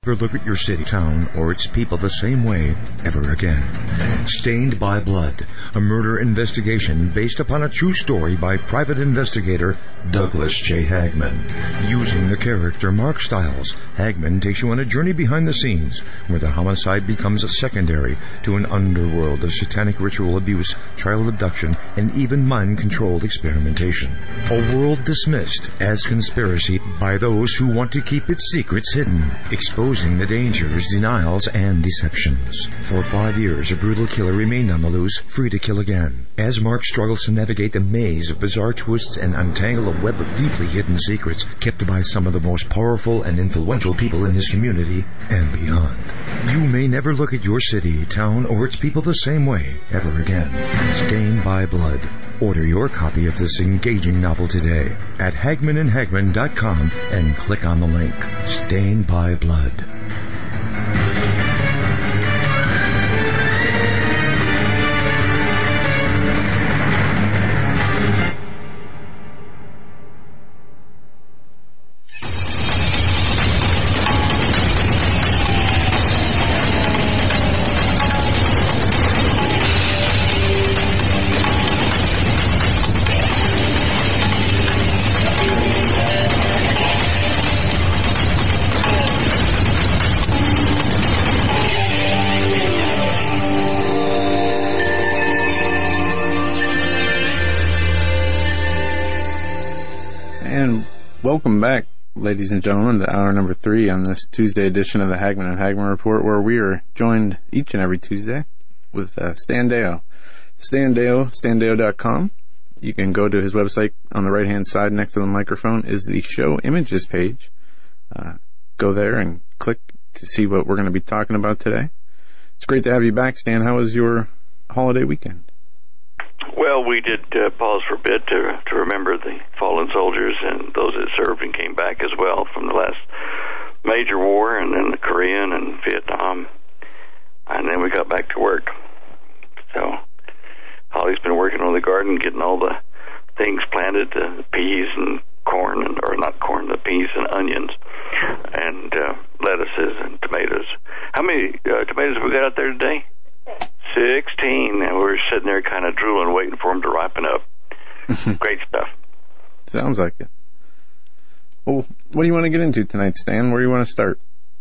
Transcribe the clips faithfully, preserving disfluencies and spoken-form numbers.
Never look at your city, town, or its people the same way ever again. Stained by Blood, a murder investigation based upon a true story by private investigator Douglas J. Hagman. Using the character Mark Stiles, Hagman takes you on a journey behind the scenes where the homicide becomes a secondary to an underworld of satanic ritual abuse, child abduction, and even mind-controlled experimentation. A world dismissed as conspiracy by those who want to keep its secrets hidden, exposing the dangers, denials, and deceptions. For five years, a brutal killer remained on the loose, free to kill again. As Mark struggles to navigate the maze of bizarre twists and untangle a web of deeply hidden secrets kept by some of the most powerful and influential people in his community and beyond. You may never look at your city, town, or its people the same way ever again. Stained by Blood. Order your copy of this engaging novel today at hagman and hagman dot com and click on the link. Stained by Blood. Welcome back, ladies and gentlemen, to hour number three on this Tuesday edition of the Hagman and Hagman Report, where we are joined each and every Tuesday with uh, Stan Deyo. Stan Deyo, stan deyo dot com. You can go to his website. On the right-hand side next to the microphone is the show images page. Uh, go there and click to see what we're going to be talking about today. It's great to have you back, Stan. How was your holiday weekend? Well, we did uh, pause for a bit to to remember the fallen soldiers and those that served and came back as well from the last major war, and then the Korean and Vietnam, and then we got back to work. So Holly's been working on the garden, getting all the things planted, the peas and corn, and, or not corn, the peas and onions, and uh, lettuces and tomatoes. How many uh, tomatoes have we got out there today? Sixteen, and we were sitting there kind of drooling, waiting for them to ripen up. Great stuff. Sounds like it. Well, what do you want to get into tonight, Stan? Where do you want to start?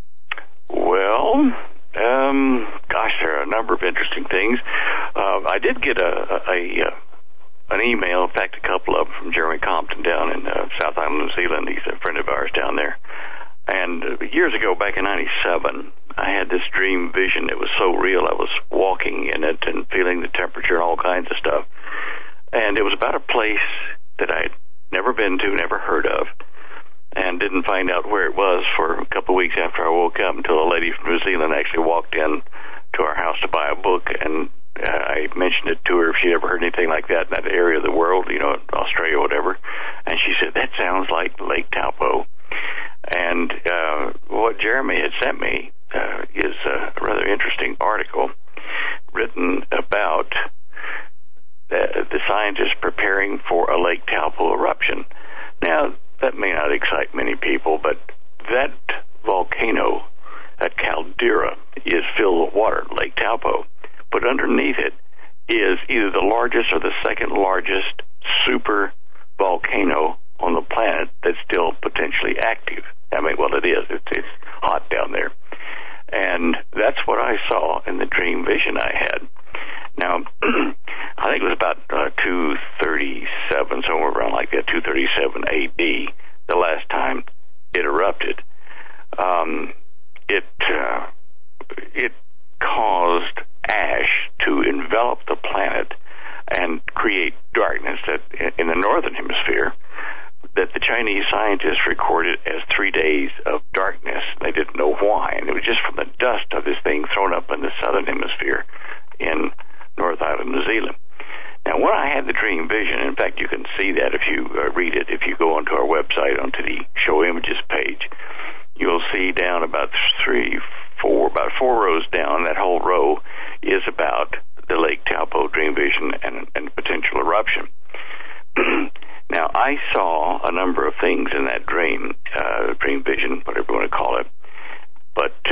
Well, um, gosh, there are a number of interesting things. Uh, I did get a, a, a an email, in fact, a couple of them from Jeremy Compton down in uh, South Island, New Zealand. He's a friend of ours down there. And uh, years ago, back in ninety-seven, I had this dream vision. It was so real. I was walking in it and feeling the temperature and all kinds of stuff. And it was about a place that I had never been to, never heard of, and didn't find out where it was for a couple of weeks after I woke up, until a lady from New Zealand actually walked in to our house to buy a book, and uh, I mentioned it to her if she'd ever heard anything like that in that area of the world, you know, Australia or whatever. And she said, that sounds like Lake Taupo. And uh, what Jeremy had sent me uh, is a rather interesting article written about uh, the scientists preparing for a Lake Taupo eruption. Now, that may not excite many people, but that volcano at Caldera is filled with water, Lake Taupo. But underneath it is either the largest or the second largest super volcano on the planet that's still potentially active. I mean, well, it is. It's, it's hot down there. And that's what I saw in the dream vision I had. Now, I think it was about uh, two thirty-seven, somewhere around like that, two thirty-seven A D, the last time it erupted. Um, it, uh, it caused ash to envelop the planet and create darkness that in the northern hemisphere that the Chinese scientists recorded as three days of darkness. They didn't know why, and it was just from the dust of this thing thrown up in the southern hemisphere in North Island, New Zealand. Now, when I had the dream vision, in fact, you can see that if you uh, read it, if you go onto our website, onto the show images page, you'll see down about three, four, about four rows down, that whole row is about the Lake Taupo dream vision and, and potential eruption. Now, I saw a number of things in that dream, uh, dream vision, whatever you want to call it, but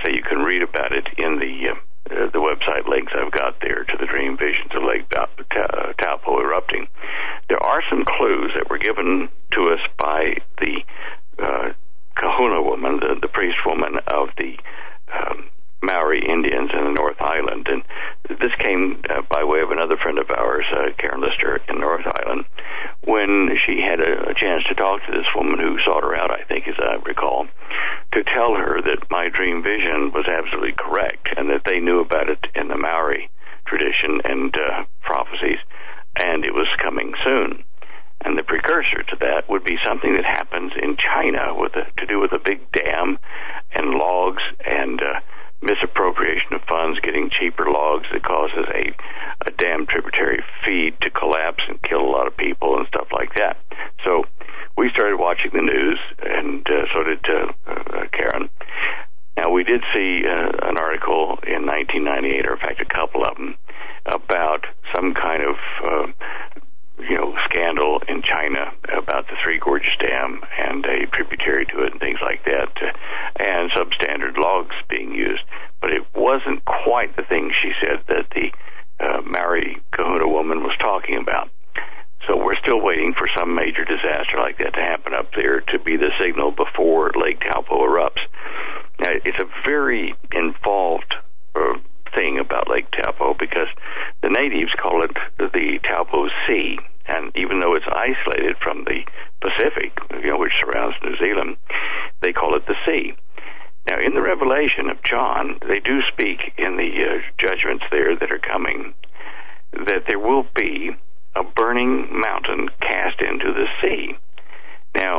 say you can read about it in the uh, uh, the website links I've got there to the dream visions of Lake Taupo erupting. There are some clues that were given to us by the uh, Kahuna woman, the, the priest woman of the um, Maori Indians in the North Island. And this came uh, by way of another friend of ours, uh, Karen Lister, in North Island, when she had a, a chance to talk to this woman who sought her out, I think, as I recall, to tell her that my dream vision was absolutely correct and that they knew about it in the Maori tradition and uh, prophecies, and it was coming soon. And the precursor to that would be something that happens in China with a, to do with a big dam and logs and uh, misappropriation of funds, getting cheaper logs that causes a, a dam tributary feed to collapse and kill a lot of people and stuff like that. So we started watching the news, and uh, so did uh, uh, Karen. Now, we did see uh, an article in nineteen ninety-eight, or in fact a couple of them, about some kind of uh, you know, scandal in China about the Three Gorges Dam and a tributary to it and things like that, uh, and substandard logs being used. But it wasn't quite the thing she said that the uh, Maori Kahuna woman was talking about. So we're still waiting for some major disaster like that to happen up there to be the signal before Lake Taupo erupts. Now, it's a very involved uh, thing about Lake Taupo because the natives call it the Taupo Sea, and even though it's isolated from the Pacific, you know, which surrounds New Zealand, they call it the sea. Now, in the Revelation of John, they do speak in the uh, judgments there that are coming that there will be a burning mountain cast into the sea. Now,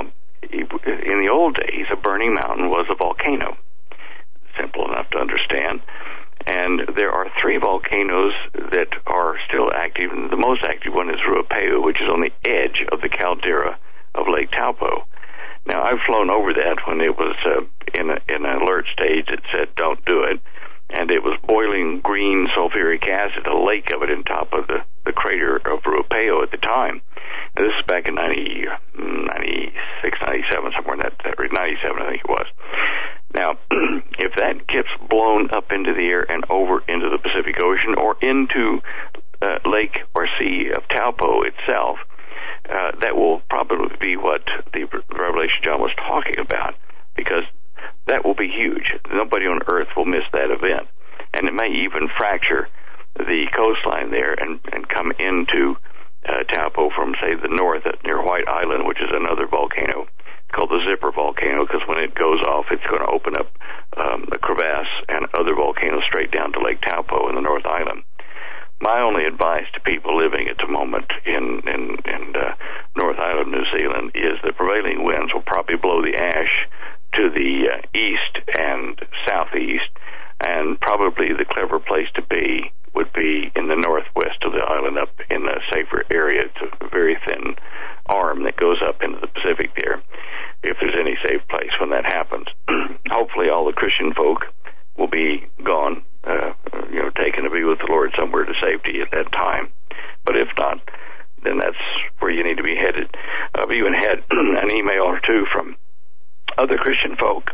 in the old days, a burning mountain was a volcano. Simple enough to understand. And there are three volcanoes that are still active. And the most active one is Ruapeu, which is on the edge of the caldera of Lake Taupo. Now, I've flown over that when it was uh, in, a, in an alert stage that said, don't do it. And it was boiling green sulfuric acid, a lake of it in top of the, the crater of Ruapeu at the time. Now, this is back in ninety, ninety-six, ninety-seven, somewhere in that, that ninety-seven, I think it was. Now, if that gets blown up into the air and over into the Pacific Ocean or into uh, Lake or Sea of Taupo itself, uh, that will probably be what the Revelation John was talking about, because that will be huge. Nobody on Earth will miss that event. And it may even fracture the coastline there and, and come into uh, Taupo from, say, the north at, near White Island, which is another volcano. It's called the Zipper Volcano because when it goes off, it's going to open up um, the crevasse and other volcanoes straight down to Lake Taupo in the North Island. My only advice to people living at the moment in, in, in uh, North Island, New Zealand, is the prevailing winds will probably blow the ash to the uh, east and southeast, and probably the clever place to be would be in the northwest of the island, up in a safer area. It's a very thin arm that goes up into the Pacific there, if there's any safe place when that happens. Hopefully all the Christian folk will be gone, uh, you know, taken to be with the Lord somewhere to safety at that time. But if not, then that's where you need to be headed. I've even had an email or two from other Christian folk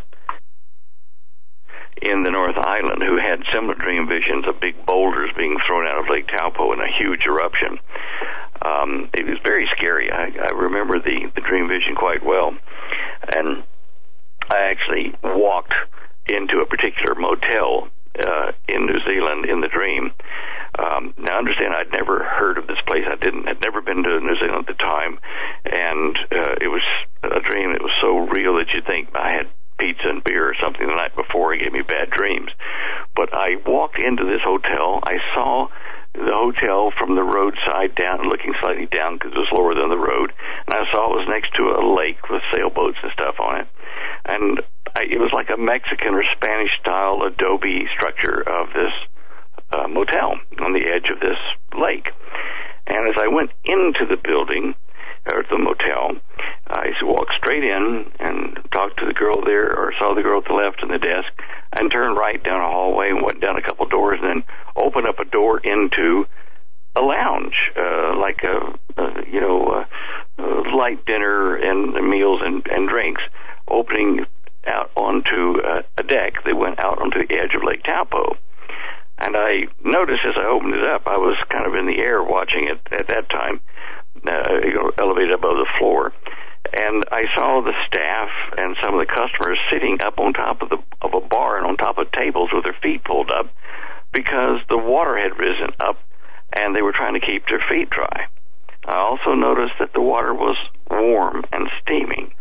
in the North Island who had similar dream visions of big boulders being thrown out of Lake Taupo in a huge eruption. Um, it was very scary. I, I remember the, the dream vision quite well. And I actually walked into a particular motel uh, in New Zealand in the dream. Um, now, understand, I'd never heard of this place. I didn't, had never been to New Zealand at the time, and uh, it was a dream that was so real that you'd think I had pizza and beer or something the night before. It gave me bad dreams. But I walked into this hotel. I saw the hotel from the roadside down, looking slightly down because it was lower than the road, and I saw it was next to a lake with sailboats and stuff on it. And I, it was like a Mexican or Spanish-style adobe structure of this uh, motel on the edge of this lake. And as I went into the building, or the motel, I walked straight in and talked to the girl there, or saw the girl at the left in the desk, and turned right down a hallway and went down a couple doors and then opened up a door into a lounge, uh, like a, a you know, a, a light dinner and meals and, and drinks, opening out onto uh, a deck that went out onto the edge of Lake Taupo. And I noticed as I opened it up, I was kind of in the air watching it at that time, uh, you know, elevated above the floor. And I saw the staff and some of the customers sitting up on top of the of a bar and on top of tables with their feet pulled up because the water had risen up and they were trying to keep their feet dry. I also noticed that the water was warm and steaming.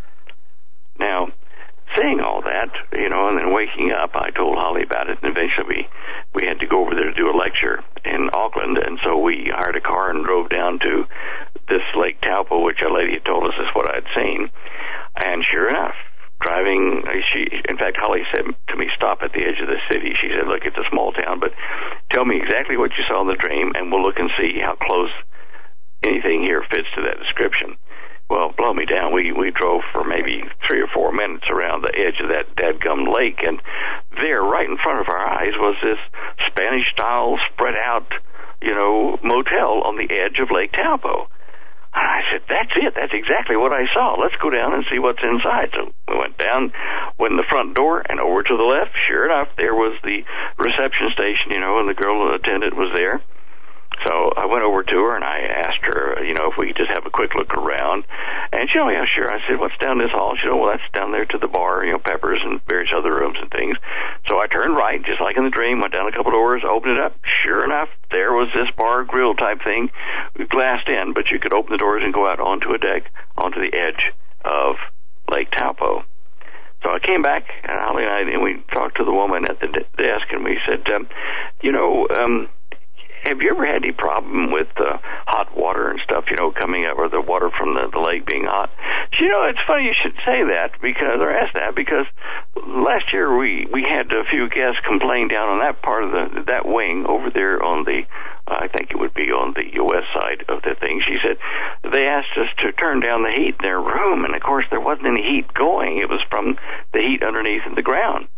Now, saying all that, you know, and then waking up, I told Holly about it, and eventually we, we had to go over there to do a lecture in Auckland, and so we hired a car and drove down to this Lake Taupo, which a lady had told us is what I'd seen. And sure enough, driving, she, in fact, Holly said to me, stop at the edge of the city. She said, look, it's a small town, but tell me exactly what you saw in the dream, and we'll look and see how close anything here fits to that description. Well, blow me down. We we drove for maybe three or four minutes around the edge of that dadgum lake, and there, right in front of our eyes, was this Spanish-style, spread-out, you know, motel on the edge of Lake Taupo. And I said, that's it. That's exactly what I saw. Let's go down and see what's inside. So we went down, went in the front door, and over to the left. Sure enough, there was the reception station, you know, and the girl attendant was there. So I went over to her, and I asked her, you know, if we could just have a quick look around. And she, oh, yeah, sure. I said, what's down this hall? She said, oh, well, that's down there to the bar, you know, Peppers and various other rooms and things. So I turned right, just like in the dream, went down a couple doors, opened it up. Sure enough, there was this bar grill type thing, glassed in, but you could open the doors and go out onto a deck, onto the edge of Lake Taupo. So I came back, and Holly and I, and we talked to the woman at the desk, and we said, um, you know, um, have you ever had any problem with uh, hot water and stuff, you know, coming up, or the water from the, the lake being hot? You know, it's funny you should say that, because, or ask that, because last year we, we had a few guests complain down on that part of the, that wing over there on the, uh, I think it would be on the west side of the thing. She said they asked us to turn down the heat in their room, and of course there wasn't any heat going. It was from the heat underneath in the ground.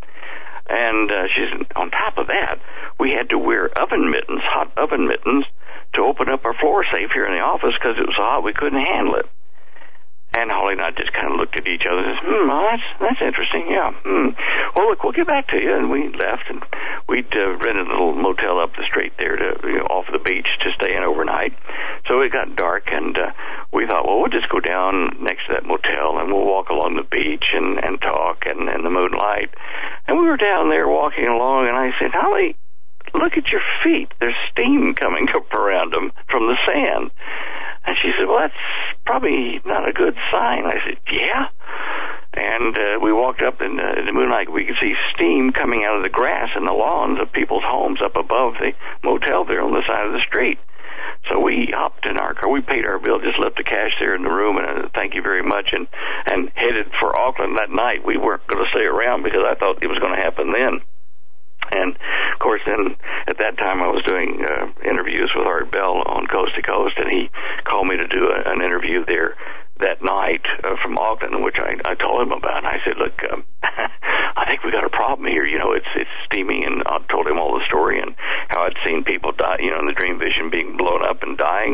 And uh, she said, on top of that, we had to wear oven mittens, hot oven mittens, to open up our floor safe here in the office because it was so hot we couldn't handle it. And Holly and I just kind of looked at each other and said, hmm, well, that's, that's interesting, yeah. Hmm. Well, look, we'll get back to you. And we left, and we'd uh, rented a little motel up the street there to, you know, off the beach to stay in overnight. So it got dark, and uh, we thought, well, we'll just go down next to that motel, and we'll walk along the beach and, and talk and in the moonlight. And we were down there walking along, and I said, Holly, look at your feet. There's steam coming up around them from the sand. And she said, well, that's probably not a good sign. I said, yeah. And uh, we walked up in, uh, in the moonlight. We could see steam coming out of the grass and the lawns of people's homes up above the motel there on the side of the street. So we hopped in our car. We paid our bill, just left the cash there in the room, and uh, thank you very much, and, and headed for Auckland that night. We weren't going to stay around because I thought it was going to happen then. And, of course, then at that time I was doing uh, interviews with Art Bell on Coast to Coast, and he called me to do a, an interview there that night uh, from Auckland, which I, I told him about. And I said, look, um, I think we got a problem here. You know, it's it's steamy, and I told him all the story and how I'd seen people die, you know, in the dream vision being blown up and dying.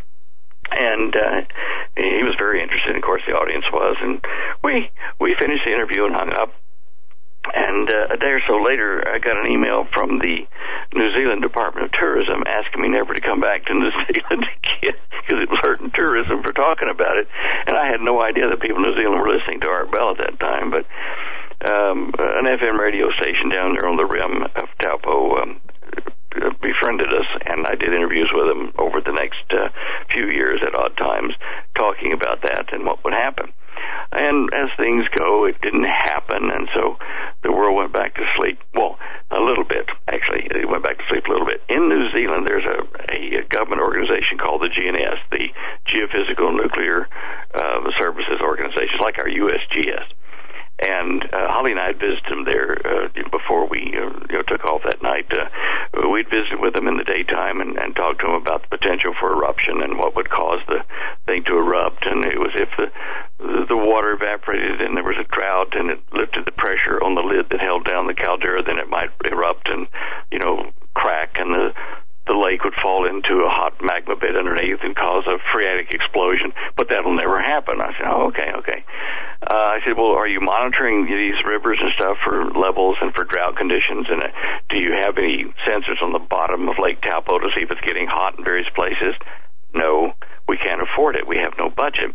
And uh, he was very interested. Of course, the audience was. And we, we finished the interview and hung up. And uh, a day or so later, I got an email from the New Zealand Department of Tourism asking me never to come back to New Zealand again because it was hurting tourism for talking about it. And I had no idea that people in New Zealand were listening to Art Bell at that time. But um, an F M radio station down there on the rim of Taupo um, befriended us, and I did interviews with them over the next uh, few years at odd times talking about that and what would happen. And as things go, it didn't happen, and so the world went back to sleep. Well, a little bit, actually. It went back to sleep a little bit. In New Zealand, there's a, a government organization called the G N S, the Geophysical Nuclear uh, Services Organization, like our U S G S. And uh, Holly and I had visited them there uh, before we uh, you know, took off that night. Uh, we'd visited with them in the daytime and, and talked to them about the potential for eruption and what would cause the thing to erupt. And it was if the the water evaporated and there was a drought and it lifted the pressure on the lid that held down the caldera, then it might erupt and, you know, crack, and the the lake would fall into a hot magma bed underneath and cause a phreatic explosion, but that'll never happen. I said, oh, okay, okay. Uh, I said, well, are you monitoring these rivers and stuff for levels and for drought drought conditions? And uh, do you have any sensors on the bottom of Lake Taupo to see if it's getting hot in various places? No, we can't afford it. We have no budget.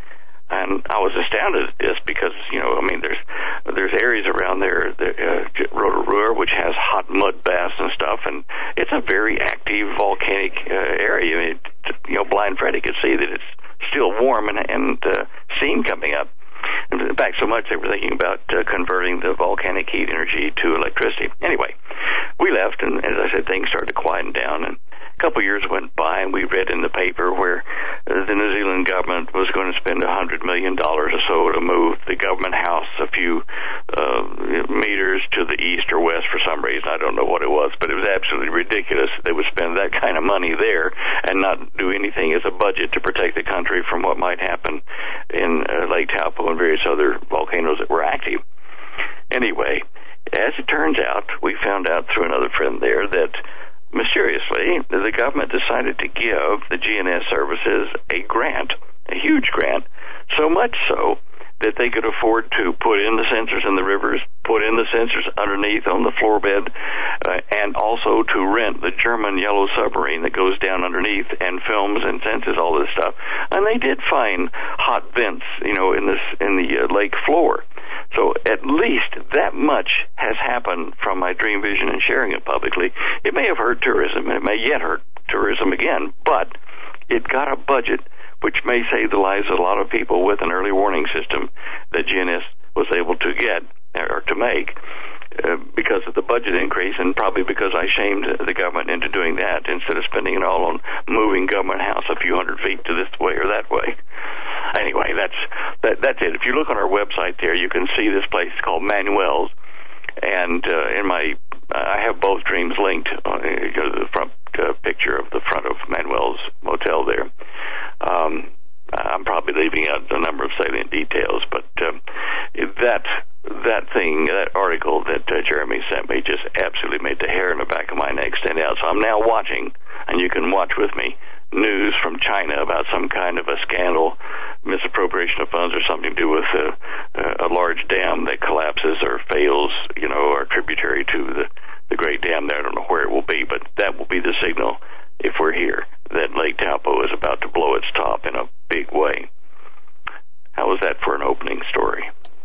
And I was astounded at this because, you know, I mean, there's there's areas around there, the, uh, Rotorua, which has hot mud baths and stuff, and it's a very active volcanic uh, area. I mean, you know, Blind Freddy could see that it's still warm and, and uh, steam coming up. In fact, so much they were thinking about uh, converting the volcanic heat energy to electricity. Anyway, we left, and as I said, things started to quieten down, and a couple of years went by, and we read in the paper where uh, the New Zealand government was going to spend one hundred million dollars or so to move the government house a few uh, meters to the east or west for some reason. I don't know what it was, but it was absolutely ridiculous that they would spend that kind of money there and not do anything as a budget to protect the country from what might happen in uh, Lake Taupo and various other volcanoes that were active. Anyway, as it turns out, we found out through another friend there that mysteriously, the government decided to give the G N S services a grant, a huge grant, so much so that they could afford to put in the sensors in the rivers, put in the sensors underneath on the floor bed, uh, and also to rent the German yellow submarine that goes down underneath and films and senses all this stuff. And they did find hot vents, you know, in this in the uh, lake floor. So at least that much has happened from my dream vision and sharing it publicly. It may have hurt tourism, and it may yet hurt tourism again, but it got a budget which may save the lives of a lot of people with an early warning system that G N S was able to get or to make uh, because of the budget increase, and probably because I shamed the government into doing that instead of spending it all on moving government house a few hundred feet to this way or that way. Anyway, that's that, that's it. If you look on our website there, you can see this place called Manuel's, and uh, in my I have both dreams linked. Uh, you know, the front uh, picture of the front of Manuel's motel there. Um, I'm probably leaving out a number of salient details, but um, that that thing, that article that uh, Jeremy sent me, just absolutely made the hair in the back of my neck stand out. So I'm now watching, and you can watch with me, news from China about some kind of a scandal, misappropriation of funds, or something to do with a, a large dam that collapses or fails, you know, or tributary to the, the Great Dam there. I don't know where it will be, but that will be the signal, if we're here, that Lake Taupo is about to blow its top in a big way. How was that for an opening story?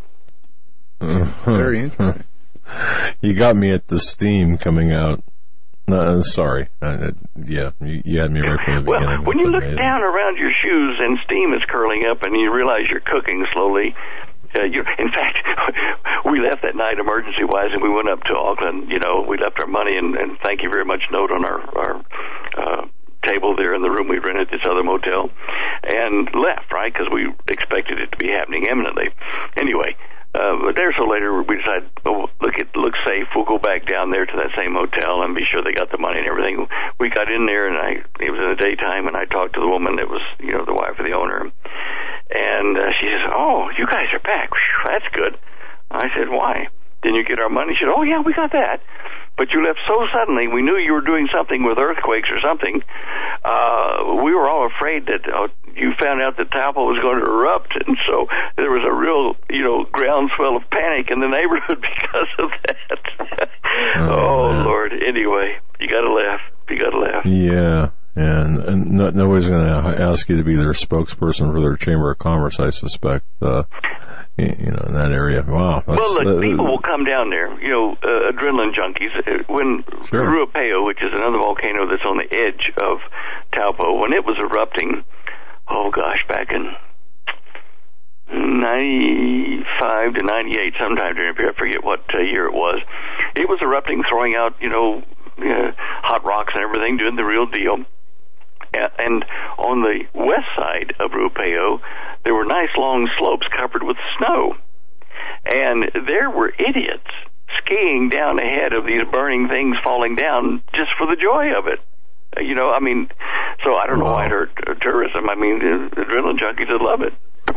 Uh-huh. Very interesting. You got me at the steam coming out. No, sorry. Uh, yeah, you, you had me right from the well, beginning. When That's you look amazing. down around your shoes and steam is curling up and you realize you're cooking slowly, uh, you, in fact, we left that night emergency-wise and we went up to Auckland. You know, we left our money and, and thank you very much note on our, our uh, table there in the room we rented at this other motel and left, right, because we expected it to be happening imminently. Anyway, Uh, but there, so later we decided, oh, look, it looks safe. We'll go back down there to that same hotel and be sure they got the money and everything. We got in there, and I it was in the daytime, and I talked to the woman that was, you know, the wife of the owner, and uh, she says, "Oh, you guys are back. Whew, that's good." I said, "Why? Didn't you get our money?" She said, "Oh, yeah, we got that. But you left so suddenly, we knew you were doing something with earthquakes or something. Uh, we were all afraid that uh, you found out that Taupo was going to erupt, and so there was a real, you know, groundswell of panic in the neighborhood because of that." oh, oh Lord. Anyway, you got to laugh. You got to laugh. Yeah. And, and no, nobody's going to ask you to be their spokesperson for their Chamber of Commerce, I suspect, uh, you know, in that area. Wow. That's, well, look, uh, people will come down there, you know, uh, adrenaline junkies. When sure. Ruapeo, which is another volcano that's on the edge of Taupo, when it was erupting, oh gosh, back in ninety-five to ninety-eight, sometime during the period, I forget what uh, year it was, it was erupting, throwing out, you know, uh, hot rocks and everything, doing the real deal. And on the west side of Ruapeo, there were nice long slopes covered with snow. And there were idiots skiing down ahead of these burning things falling down just for the joy of it. You know, I mean, so I don't know why it hurt tourism. I mean, the adrenaline junkies would love it.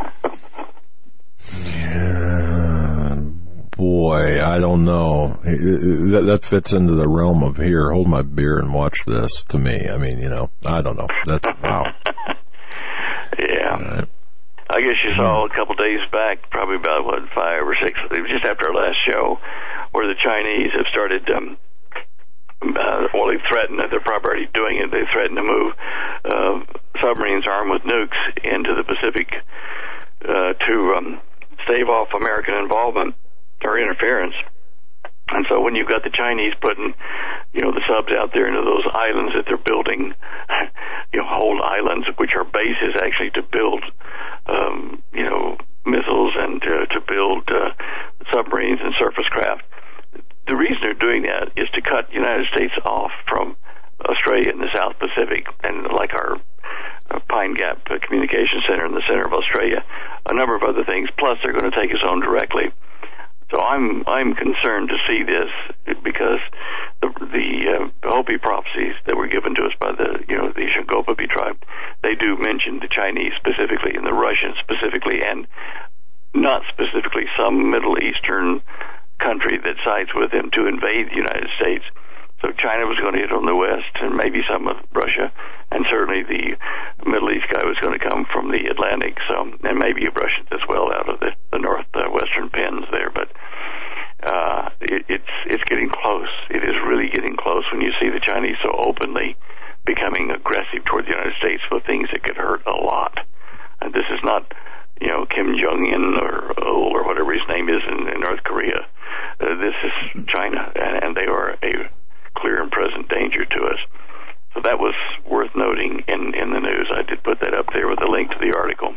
Yeah, boy, I don't know. That, that fits into the realm of here, hold my beer and watch this to me. I mean, you know, I don't know. That's, wow. Yeah. Right. I guess you saw a couple days back, probably about, what, five or six, it was just after our last show, where the Chinese have started, um, uh, well, they've threatened, they're probably already doing it, they threatened to move uh, submarines armed with nukes into the Pacific uh, to um, stave off American involvement or interference. And so when you've got the Chinese putting, you know, the subs out there into those islands that they're building, you know, whole islands, which are bases actually to build, um, you know, missiles and uh, to build uh, submarines and surface craft. The reason they're doing that is to cut the United States off from Australia in the South Pacific, and like our uh, Pine Gap uh, Communication Center in the center of Australia, a number of other things. Plus, they're going to take us on directly. So I'm I'm concerned to see this because the the uh, Hopi prophecies that were given to us by the you know the Shinkopapi tribe, they do mention the Chinese specifically and the Russians specifically, and not specifically some Middle Eastern country that sides with them to invade the United States. So China was going to hit on the west, and maybe some of Russia, and certainly the Middle East guy was going to come from the Atlantic, so and maybe Russians as well out of the, the northwestern uh, pens there. But uh, it, it's it's getting close. It is really getting close when you see the Chinese so openly becoming aggressive toward the United States for things that could hurt a lot. And this is not, you know, Kim Jong-un or or whatever his name is in, in North Korea. Uh, this is China, and, and they are a clear and present danger to us. So that was worth noting in, in the news. I did put that up there with a link to the article.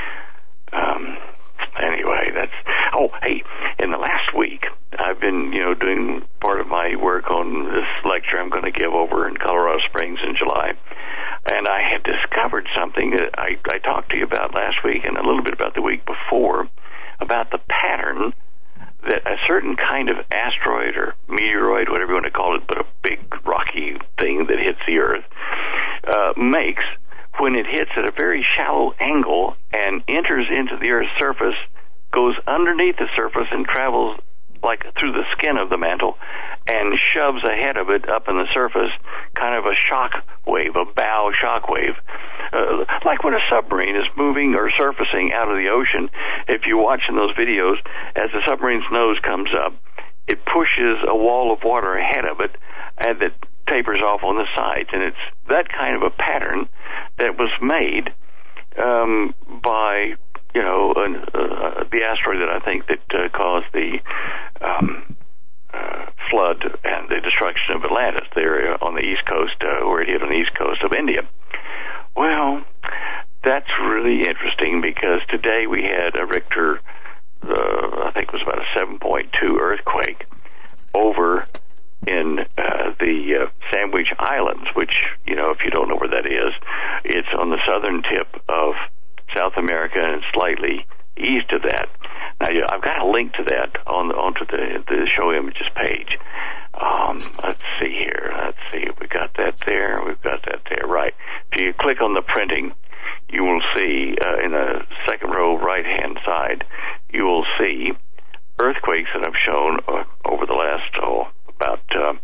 Um, anyway, that's... Oh, hey, in the last week, I've been, you know, doing part of my work on this lecture I'm going to give over in Colorado Springs in July. And I had discovered something that I, I talked to you about last week and a little bit about the week before, about the pattern that a certain kind of asteroid or meteoroid, whatever you want to call it, but a big rocky thing that hits the Earth, uh, makes when it hits at a very shallow angle and enters into the Earth's surface, goes underneath the surface and travels like through the skin of the mantle and shoves ahead of it up in the surface, kind of a shock wave, a bow shock wave. Uh, like when a submarine is moving or surfacing out of the ocean, if you watch in those videos, as the submarine's nose comes up, it pushes a wall of water ahead of it and that tapers off on the sides. And it's that kind of a pattern that was made um, by, you know, an, uh, the asteroid that I think that uh, caused the um, uh, flood and the destruction of Atlantis there on the east coast, uh, where it hit on the east coast of India. Well, that's really interesting because today we had a Richter, uh, I think it was about a seven point two earthquake over in uh, the uh, Sandwich Islands, which, you know, if you don't know where that is, it's on the southern tip of South America and slightly east of that. Now, I've got a link to that on the, onto the, the show images page. Um, let's see here. Let's see. We got that there. We've got that there. Right. If you click on the printing, you will see uh, in the second row right-hand side, you will see earthquakes that I've shown uh, over the last, oh, about uh,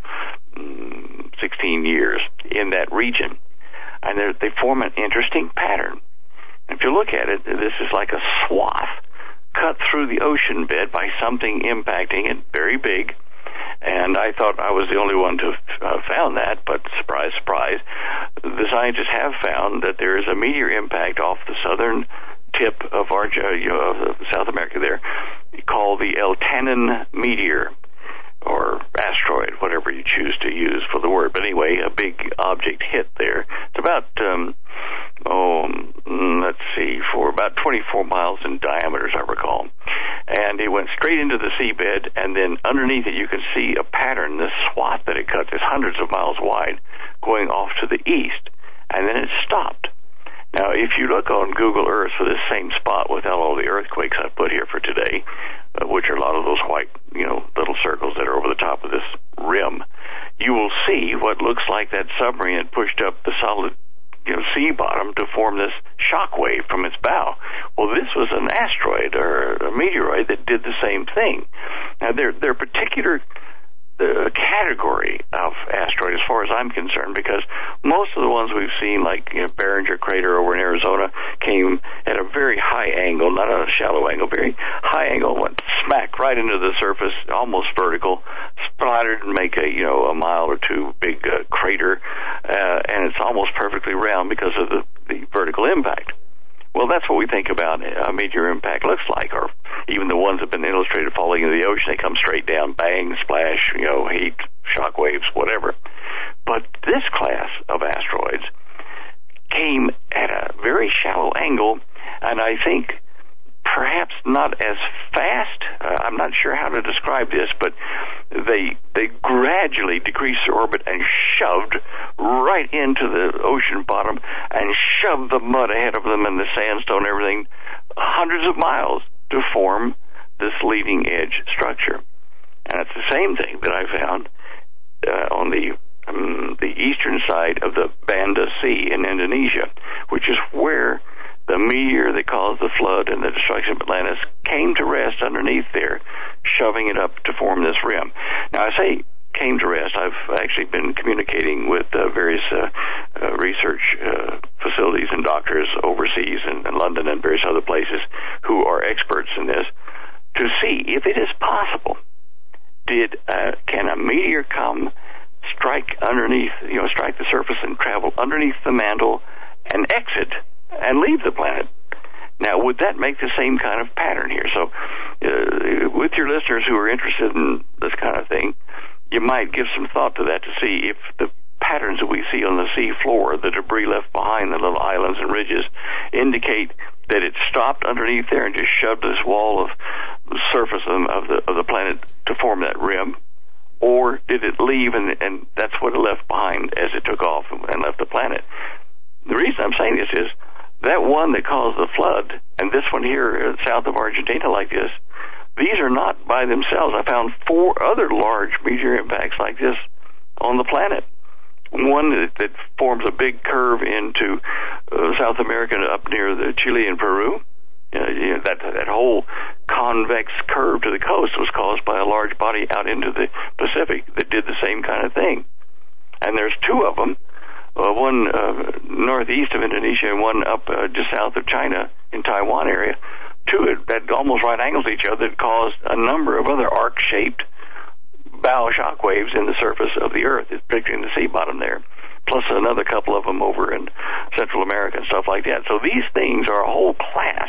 sixteen years in that region. And they form an interesting pattern. If you look at it, this is like a swath cut through the ocean bed by something impacting it, very big. And I thought I was the only one to have uh, found that, but surprise, surprise, the scientists have found that there is a meteor impact off the southern tip of our, uh, you know, South America there, called the El Tanin meteor, or asteroid, whatever you choose to use for the word. But anyway, a big object hit there. It's about, um, oh, let's see, for about twenty-four miles in diameter, as I recall. And it went straight into the seabed, and then underneath it you can see a pattern, this swath that it cuts is hundreds of miles wide, going off to the east, and then it stopped. Now, if you look on Google Earth for this same spot without all the earthquakes I put here for today, uh, which are a lot of those white, you know, little circles that are over the top of this rim, you will see what looks like that submarine had pushed up the solid, you know, sea bottom to form this shock wave from its bow. Well, this was an asteroid or a meteoroid that did the same thing. Now, there, there are particular uh, category of asteroid as far as I'm concerned, because most of the ones we've seen, like you know, Barringer Crater over in Arizona, came at a very high angle, not a shallow angle, very high angle, went smack right into the surface, almost vertical, splattered and make a you know a mile or two big uh, crater, uh, and it's almost perfectly round because of the, the vertical impact. Well, that's what we think about a meteor impact looks like, or even the ones that have been illustrated falling into the ocean. They come straight down, bang, splash, you know, heat, shock waves, whatever. But this class of asteroids came at a very shallow angle, and I think perhaps not as fast. Uh, I'm not sure how to describe this, but they they gradually decreased their orbit and shoved right into the ocean bottom and shoved the mud ahead of them and the sandstone and everything hundreds of miles to form this leading edge structure. And it's the same thing that I found uh, on the um, the eastern side of the Banda Sea in Indonesia, which is where the meteor that caused the flood and the destruction of Atlantis came to rest underneath there, shoving it up to form this rim. Now, I say came to rest. I've actually been communicating with uh, various uh, uh, research uh, facilities and doctors overseas in, in London and various other places who are experts in this to see if it is possible. Did uh, can a meteor come, strike underneath, you know, strike the surface and travel underneath the mantle and exit and leave the planet? Now, would that make the same kind of pattern here? So, uh, with your listeners who are interested in this kind of thing, you might give some thought to that to see if the patterns that we see on the sea floor, the debris left behind, the little islands and ridges, indicate that it stopped underneath there and just shoved this wall of the surface of the of the planet to form that rim, or did it leave and, and that's what it left behind as it took off and left the planet? The reason I'm saying this is that one that caused the flood, and this one here south of Argentina like this, these are not by themselves. I found four other large meteor impacts like this on the planet. One that, that forms a big curve into uh, South America up near the Chile and Peru. Uh, you know, that that whole convex curve to the coast was caused by a large body out into the Pacific that did the same kind of thing. And there's two of them. Uh, one uh, northeast of Indonesia and one up uh, just south of China in Taiwan area, two at almost right angles to each other that caused a number of other arc-shaped bow shock waves in the surface of the Earth, particularly in the sea bottom there, plus another couple of them over in Central America and stuff like that. So these things are a whole class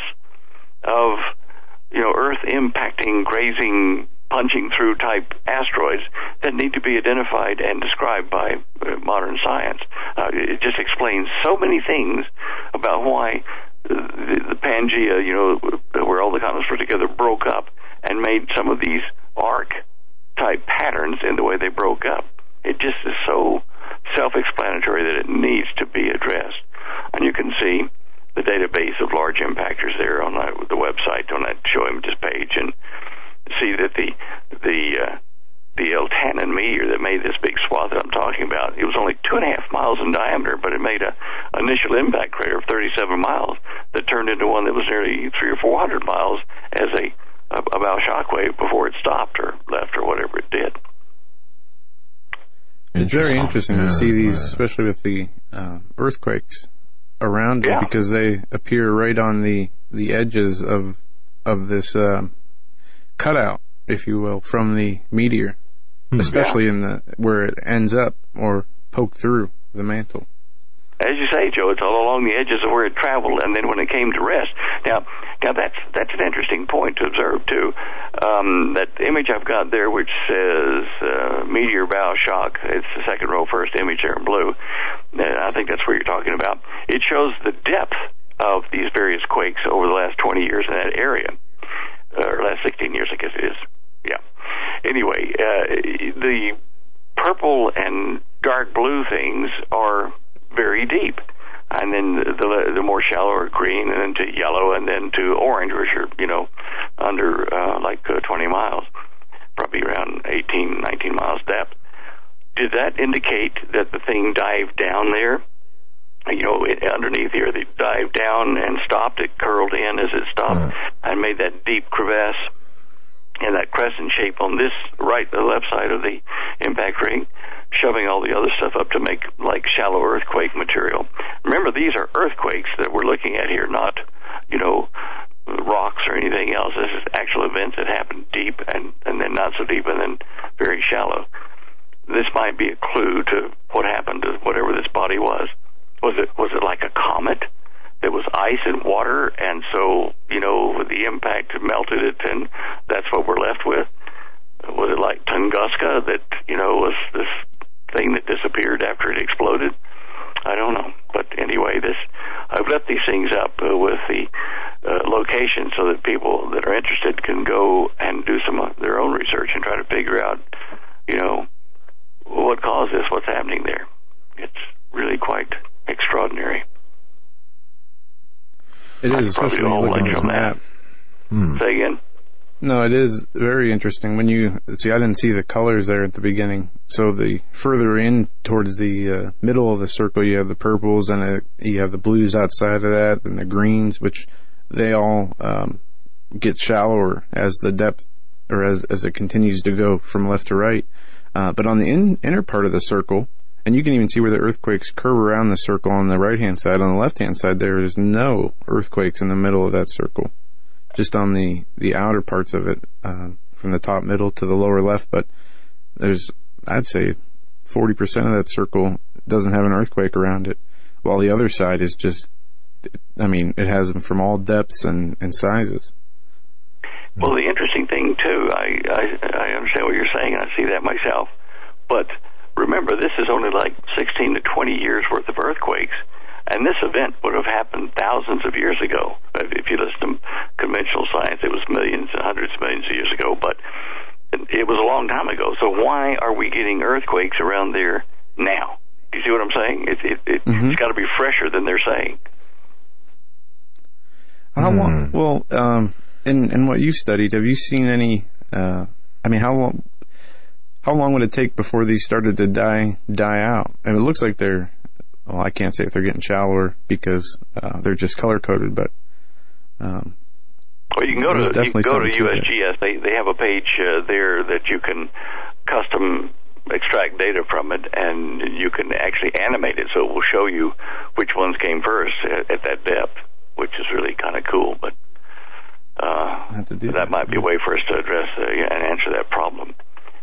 of, you know, Earth-impacting, grazing, punching through type asteroids that need to be identified and described by uh, modern science. Uh, it just explains so many things about why uh, the, the Pangea, you know, where all the continents were together, broke up and made some of these arc type patterns in the way they broke up. It just is so self-explanatory that it needs to be addressed. And you can see the database of large impactors there on the, the website, on that show images page, and see that the the uh, the Eltanin meteor that made this big swath that I'm talking about, it was only two and a half miles in diameter, but it made a initial impact crater of thirty-seven miles that turned into one that was nearly three or four hundred miles as a a, a bow shockwave before it stopped or left or whatever it did. It's very interesting yeah, to see these, right. especially with the uh, earthquakes around Yeah. it, because they appear right on the, the edges of of this uh, cutout, if you will, from the meteor, especially Yeah. in the where it ends up or poked through the mantle. As you say, Joe, it's all along the edges of where it traveled, and then when it came to rest. Now, now that's that's an interesting point to observe too. Um, that image I've got there, which says uh, meteor bow shock, it's the second row, first image there in blue. Uh, I think that's what you're talking about. It shows the depth of these various quakes over the last twenty years in that area, uh, or last sixteen years, I guess it is. Yeah. Anyway, uh, the purple and dark blue things are very deep, and then the the more shallow are green, and then to yellow, and then to orange, which are, you know, under uh, like uh, twenty miles, probably around eighteen, nineteen miles depth. Did that indicate that the thing dived down there? You know, it, underneath here, they dived down and stopped. It curled in as it stopped mm. and made that deep crevasse and that crescent shape on this right, the left side of the impact crater shoving all the other stuff up to make like shallow earthquake material. Remember, these are earthquakes that we're looking at here, not, you know, rocks or anything else. This is actual events that happen deep and, and then not so deep and then very shallow. This might be a clue to what happened to whatever this body was. Was it was it like a comet that was ice and water, and so, you know, the impact melted it, and that's what we're left with? Was it like Tunguska that, you know, was this thing that disappeared after it exploded? I don't know. But anyway, this I've left these things up uh, with the uh, location so that people that are interested can go and do some of their own research and try to figure out, you know, what caused this, what's happening there. It's really quite extraordinary. It is, especially when you look at this map. Hmm. Say again? No, it is very interesting. When you see, I didn't see the colors there at the beginning. So the further in towards the uh, middle of the circle, you have the purples, and uh, you have the blues outside of that, and the greens, which they all um, get shallower as the depth, or as as it continues to go from left to right. Uh, but on the in, inner part of the circle, and you can even see where the earthquakes curve around the circle on the right-hand side. On the left-hand side, there is no earthquakes in the middle of that circle. Just on the, the outer parts of it, uh, from the top middle to the lower left. But there's, I'd say, forty percent of that circle doesn't have an earthquake around it, while the other side is just, I mean, it has them from all depths and, and sizes. Well, the interesting thing, too, I, I, I understand what you're saying, and I see that myself. But remember, this is only like sixteen to twenty years worth of earthquakes. And this event would have happened thousands of years ago. If you listen to conventional science, it was millions and hundreds of millions of years ago, but it was a long time ago. So why are we getting earthquakes around there now? Do you see what I'm saying? It, it, it, mm-hmm. It's got to be fresher than they're saying. How long? Well, um, in in what you studied, have you seen any? Uh, I mean, how long? How long would it take before these started to die die out? And it looks like they're. Well, I can't say if they're getting shallower because uh, they're just color coded, but um, well, you can go to you can go to U S G S. They they have a page uh, there that you can custom extract data from it, and you can actually animate it, so it will show you which ones came first at, at that depth, which is really kind of cool. But uh, that, that might be a way for us to address uh, and answer that problem.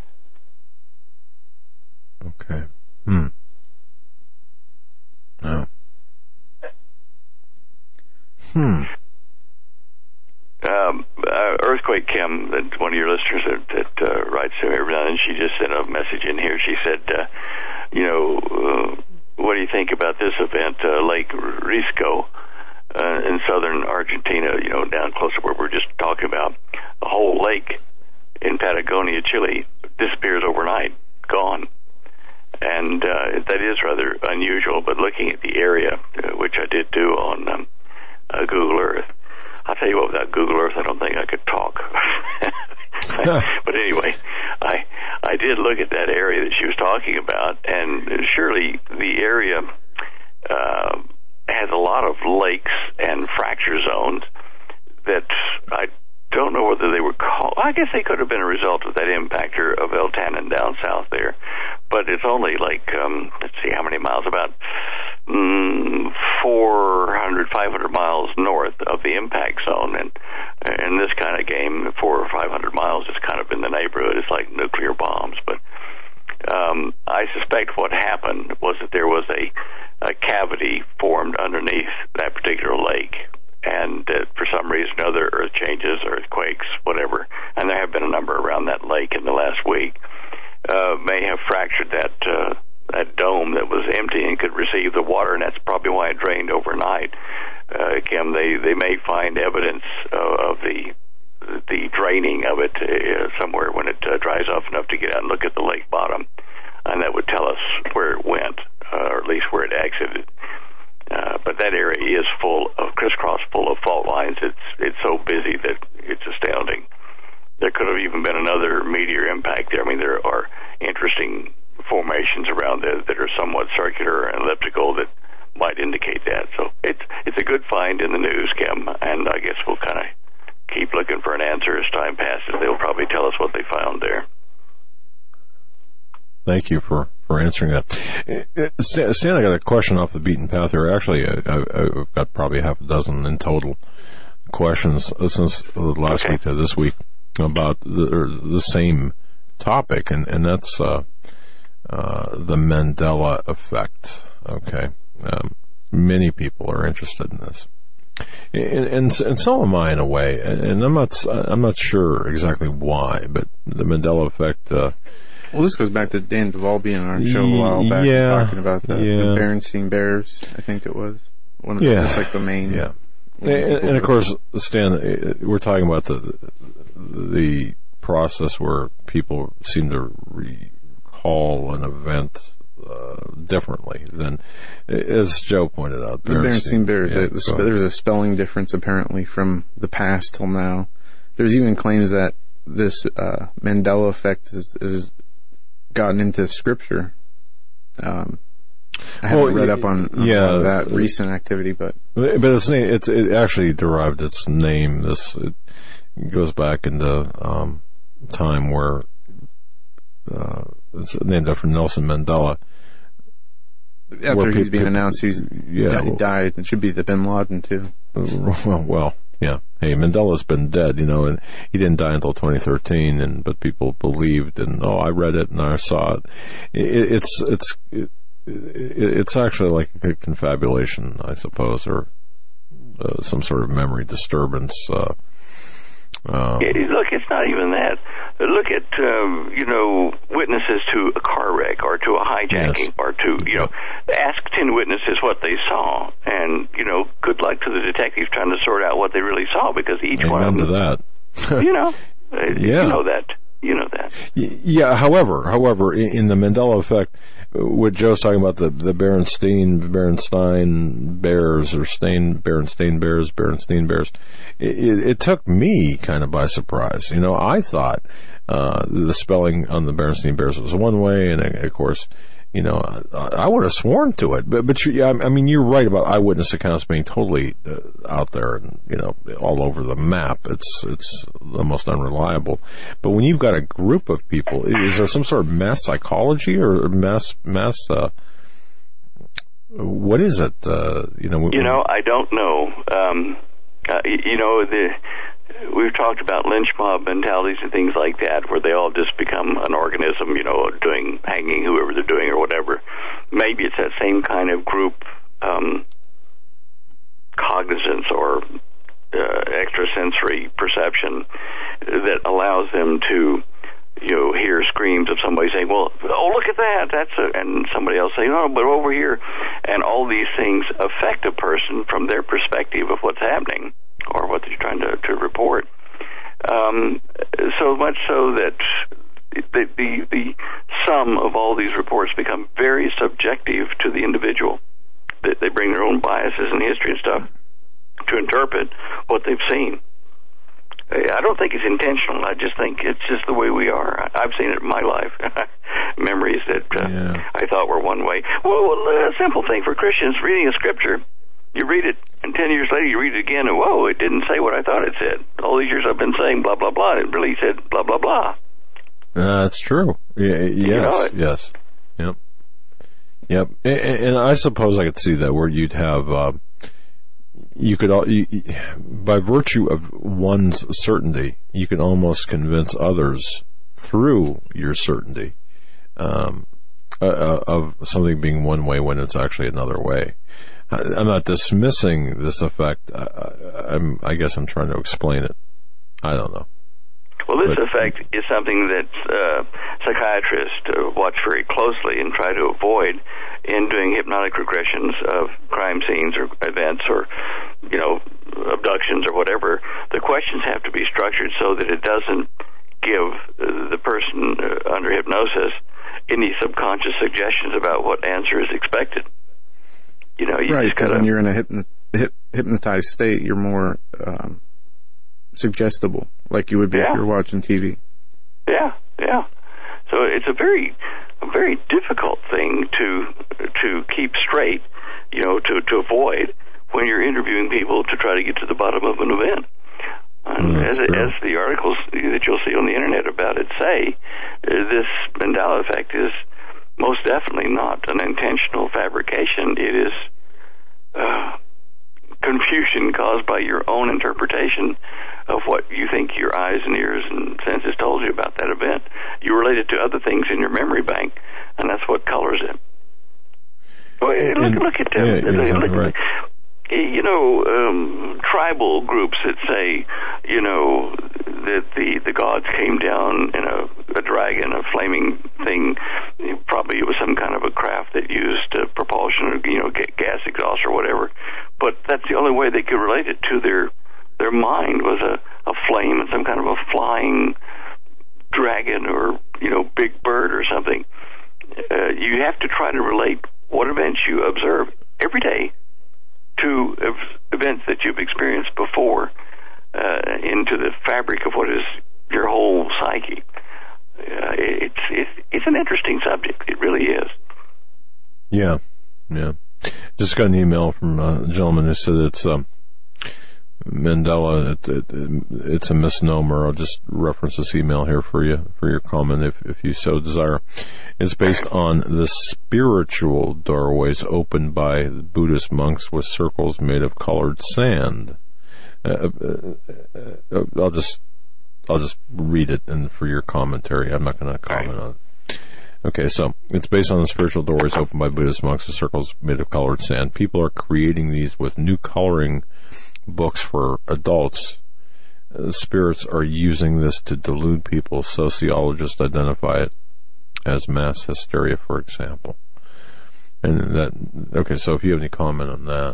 Okay. Hmm. No. Hmm. Um, uh, Earthquake Kim, that's one of your listeners that, that uh, writes to me every now and then, she just sent a message in here. She said, uh, you know, uh, what do you think about this event, uh, Lake Risco uh, in southern Argentina, you know, down close to where we're just talking about? A whole lake in Patagonia, Chile, disappears overnight, gone. And uh, that is rather unusual, but looking at the area, uh, which I did do on um, uh, Google Earth, I'll tell you what, without Google Earth, I don't think I could talk. But anyway, I I did look at that area that she was talking about, and surely the area uh, has a lot of lakes and fracture zones that I don't know whether they were called. I guess they could have been a result of that impactor of El Tanin down south there. But it's only like, um, let's see, how many miles? About mm, four hundred, five hundred miles north of the impact zone. And in this kind of game, four or five hundred miles is kind of in the neighborhood. It's like nuclear bombs. But um, I suspect what happened was that there was a, a cavity formed underneath that particular lake. And uh, for some reason or other, earth changes, earthquakes, whatever, and there have been a number around that lake in the last week, uh, may have fractured that uh, that dome that was empty and could receive the water, and that's probably why it drained overnight. Uh, Kim, they, they may find evidence uh, of the the draining of it uh, somewhere when it uh, dries off enough to get out and look at the lake bottom, and that would tell us where it went, uh, or at least where it exited. Uh, but that area is full of crisscross, full of fault lines. It's it's so busy that it's astounding. There could have even been another meteor impact there. I mean, there are interesting formations around there that are somewhat circular and elliptical that might indicate that. So it's it's a good find in the news, Kim, and I guess we'll kind of keep looking for an answer as time passes. They'll probably tell us what they found there. Thank you for, for answering that. Stan, Stan, I got a question off the beaten path here. Actually, I, I, I've got probably half a dozen in total questions since last okay. week to this week about the, the same topic, and, and that's uh, uh, the Mandela effect. Okay. Um, many people are interested in this. And, and, and so am I in a way, and I'm not I'm not sure exactly why, but the Mandela effect. Uh, well, this goes back to Dan Duvall being on our show a while back, yeah, talking about the, yeah. the Berenstein Bears. I think it was one of yeah. the, it's like the main. Yeah, and, and of course, Stan, we're talking about the the process where people seem to recall an event Uh, differently than, as Joe pointed out. The Berenstein Bears, yeah, the, there's a spelling difference apparently from the past till now. There's even claims that this uh, Mandela effect is, is gotten into scripture. Um, I haven't well, read up on, on yeah, that uh, recent activity, but but its name, it's it actually derived its name. This it goes back into um, time where. Uh, it's named after Nelson Mandela. After he's being announced, he's yeah, he died. It should be the Bin Laden too. Well, well, yeah. Hey, Mandela's been dead, you know, and he didn't die until twenty thirteen. And but people believed, and oh, I read it and I saw it. it it's it's it, it's actually like a confabulation, I suppose, or uh, some sort of memory disturbance. Uh, um, yeah, look, it's not even that. Look at, um, you know, witnesses to a car wreck or to a hijacking yes. or to, you know, ask ten witnesses what they saw. And, you know, good luck to the detectives trying to sort out what they really saw because each Amen one of them. to that. you know, yeah. you know that. You know that. Yeah, however, however, in the Mandela effect, what Joe's talking about, the, the Berenstein, Berenstein Bears, or Stain, Berenstein Bears, Berenstein Bears, it, it took me kind of by surprise. You know, I thought uh, the spelling on the Berenstein Bears was one way, and of course, you know, I, I would have sworn to it. But, but you, I mean, you're right about eyewitness accounts being totally uh, out there and, you know, all over the map. It's, it's the most unreliable. But when you've got a group of people, is there some sort of mass psychology or mass, mass, uh, what is it? Uh, you know, you know, I don't know. Um, uh, you know, the, we've talked about lynch mob mentalities and things like that, where they all just become an organism, you know, doing, hanging whoever they're doing or whatever. Maybe it's that same kind of group um, cognizance or uh, extrasensory perception that allows them to, you know, hear screams of somebody saying, well, oh, look at that, that's a, and somebody else saying, oh, but over here. And all these things affect a person from their perspective of what's happening or what they're trying to, to report. Um, so much so that the, the, the sum of all these reports become very subjective to the individual. They, they bring their own biases and history and stuff to interpret what they've seen. I don't think it's intentional. I just think it's just the way we are. I've seen it in my life. Memories that uh, yeah. I thought were one way. Well, a simple thing for Christians, reading a scripture, you read it, and ten years later you read it again, and whoa, it didn't say what I thought it said. All these years I've been saying blah, blah, blah, and it really said blah, blah, blah. Uh, that's true. Yeah, yes, you know yes. Yep. Yep. And, and I suppose I could see that where you'd have, uh, you could, you, by virtue of one's certainty, you can almost convince others through your certainty um, uh, of something being one way when it's actually another way. I'm not dismissing this effect. I, I'm, I guess I'm trying to explain it. I don't know. Well, this but, effect is something that uh, psychiatrists uh, watch very closely and try to avoid in doing hypnotic regressions of crime scenes or events or, you know, abductions or whatever. The questions have to be structured so that it doesn't give uh, the person uh, under hypnosis any subconscious suggestions about what answer is expected. You know, you right, just gotta, when you're in a hypno- hip, hypnotized state, you're more um, suggestible, like you would be yeah. if you're watching T V. Yeah, yeah. So it's a very, a very difficult thing to to keep straight, you know, to, to avoid when you're interviewing people to try to get to the bottom of an event. And mm, as, as the articles that you'll see on the internet about it say, uh, this Mandela effect is most definitely not an intentional fabrication. It is uh, confusion caused by your own interpretation of what you think your eyes and ears and senses told you about that event. You relate it to other things in your memory bank, and that's what colors it. Well, look, look at them. Yeah, yeah, look, right. You know, um, tribal groups that say, you know, that the, the gods came down in a, a dragon, a flaming thing. Probably it was some kind of a craft that used uh, propulsion, or, you know, gas exhaust or whatever. But that's the only way they could relate it to their their mind, was a, a flame and some kind of a flying dragon or, you know, big bird or something. Uh, you have to try to relate what events you observe every day to events that you've experienced before uh, into the fabric of what is your whole psyche. Uh, it's, it's it's an interesting subject. It really is. Yeah, yeah. Just got an email from a gentleman who said it's um, Mandela. It, it, it's a misnomer. I'll just reference this email here for you for your comment, if if you so desire. It's based on the spiritual doorways opened by Buddhist monks with circles made of colored sand. Uh, uh, uh, I'll just I'll just read it and for your commentary. I'm not going to comment right. on it. Okay, so it's based on the spiritual doorways opened by Buddhist monks with circles made of colored sand. People are creating these with new coloring books for adults. Uh, spirits are using this to delude people. Sociologists identify it as mass hysteria, for example. And that, okay, so if you have any comment on that.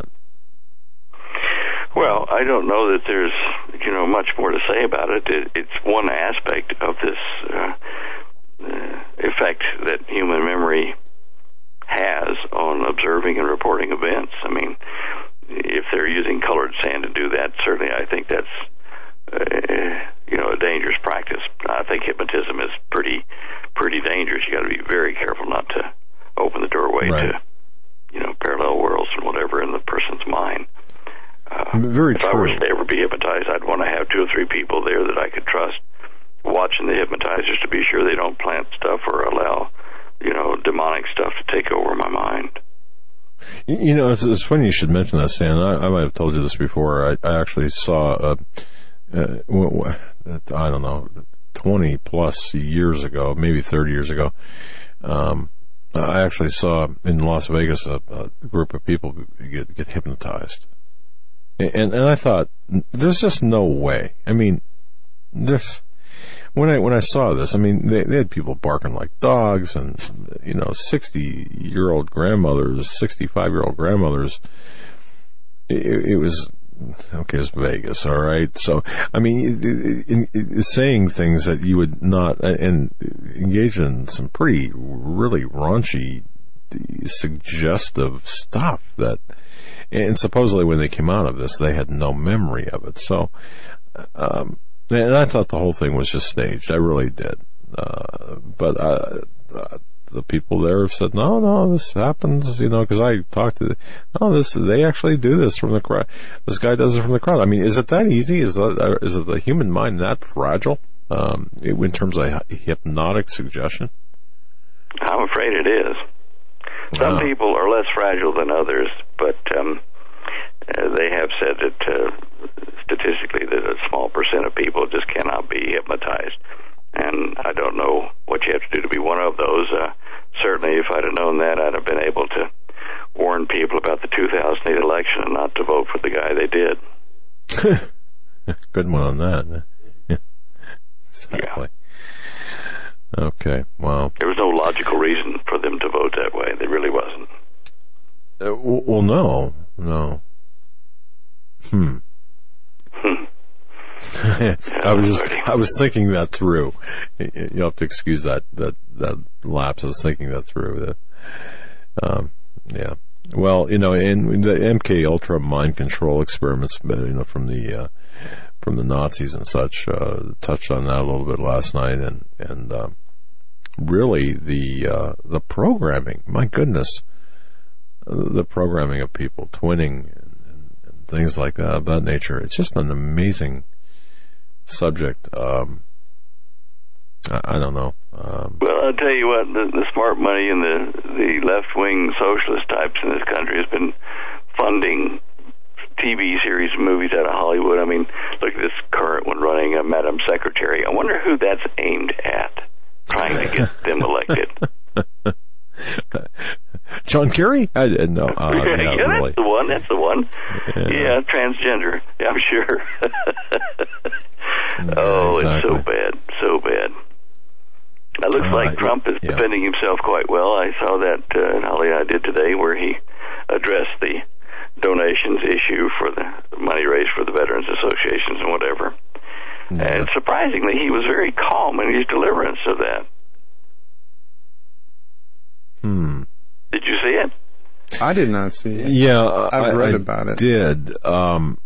Well, I don't know that there's, you know, much more to say about it. it it's one aspect of this uh, uh, effect that human memory has on observing and reporting events. I mean, if they're using colored sand to do that, certainly I think that's, uh, you know, a dangerous practice. I think hypnotism is pretty, pretty dangerous. You got to be very careful not to open the doorway right. to, you know, parallel worlds and whatever in the person's mind. Uh, very if true. I were to ever be hypnotized, I'd want to have two or three people there that I could trust watching the hypnotizers to be sure they don't plant stuff or allow, you know, demonic stuff to take over my mind. You know, it's, it's funny you should mention that, Stan. I, I might have told you this before. I, I actually saw, a, uh, I don't know, twenty plus years ago, maybe thirty years ago, um, I actually saw in Las Vegas a, a group of people get, get hypnotized. And, and I thought, there's just no way. I mean, there's, when I, when I saw this, I mean, they, they had people barking like dogs and, you know, sixty year old grandmothers, sixty-five year old grandmothers. It, it was, okay, it's Vegas, all right? So, I mean, in, in, saying things that you would not, and engage in some pretty, really raunchy, suggestive stuff that, and supposedly when they came out of this, they had no memory of it. So, um, and I thought the whole thing was just staged. I really did. Uh, but uh, uh, the people there have said, no, no, this happens, you know, because I talked to, no, this, they actually do this from the crowd. This guy does it from the crowd. I mean, is it that easy? Is that, is it the human mind that fragile, um, in terms of hypnotic suggestion? I'm afraid it is. Some wow. people are less fragile than others, but um, uh, they have said that uh, statistically that a small percent of people just cannot be hypnotized. And I don't know what you have to do to be one of those. Uh, certainly, if I'd have known that, I'd have been able to warn people about the two thousand eight election and not to vote for the guy they did. Good one on that. Exactly. Yeah. Okay, wow. There was no logical reason for them to vote that way. There really wasn't. Uh, well, no, no. Hmm. I was just, I was thinking that through. You'll have to excuse that, that, that lapse. I was thinking that through. Um, yeah. Well, you know, in the M K Ultra mind control experiments, you know, from the, uh, from the Nazis and such, uh, touched on that a little bit last night, and, and, um, really the, uh, the programming, my goodness, the programming of people, twinning and, and, and things like that, of that nature. It's just an amazing subject. Um, I, I don't know. Um, well, I'll tell you what, the, the smart money and the, the left-wing socialist types in this country has been funding T V series and movies out of Hollywood. I mean, look at this current one running, uh, Madam Secretary. I wonder who that's aimed at, trying to get them elected. John Kerry? I didn't know. Uh, yeah, yeah, yeah really. that's the one. That's the one. Yeah, yeah transgender. Yeah, I'm sure. Yeah, oh, exactly. It's so bad. So bad. It looks Uh, like Trump is yeah. defending himself quite well. I saw that uh, Holly I did today where he addressed the donations issue for the money raised for the Veterans Associations and whatever. Yeah. And surprisingly, he was very calm in his deliverance of that. Hmm. Did you see it? I did not see it. Yeah, I've I, read I about it. Did um,